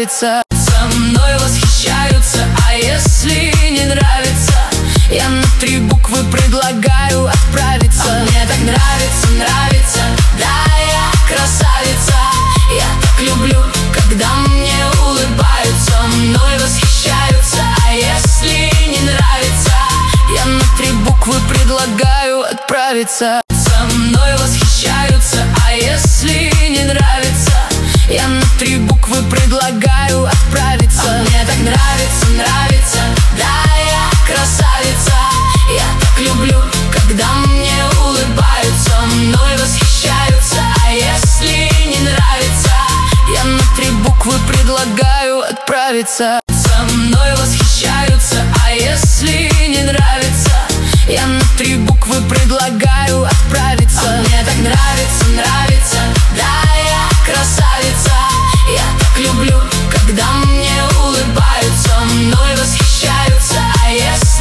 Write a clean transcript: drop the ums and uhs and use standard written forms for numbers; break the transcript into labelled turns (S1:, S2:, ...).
S1: отправиться. Со мной восхищаются, а если не нравится, я на 3 буквы предлагаю отправиться. А мне так нравится, нравится, да, я красавица. Я так люблю, когда мне улыбаются. Мной восхищаются, а если не нравится, я на 3 буквы предлагаю отправиться. Со мной восхищаются, а если не нравится, я на 3 буквы предлагаю отправиться. А мне так нравится, нравится, да, я красавица. Я так люблю, когда мне улыбаются. Мной восхищаются, а если не нравится, я на 3 буквы предлагаю отправиться. Со мной восхищаются, а если не нравится, я на 3 буквы предлагаю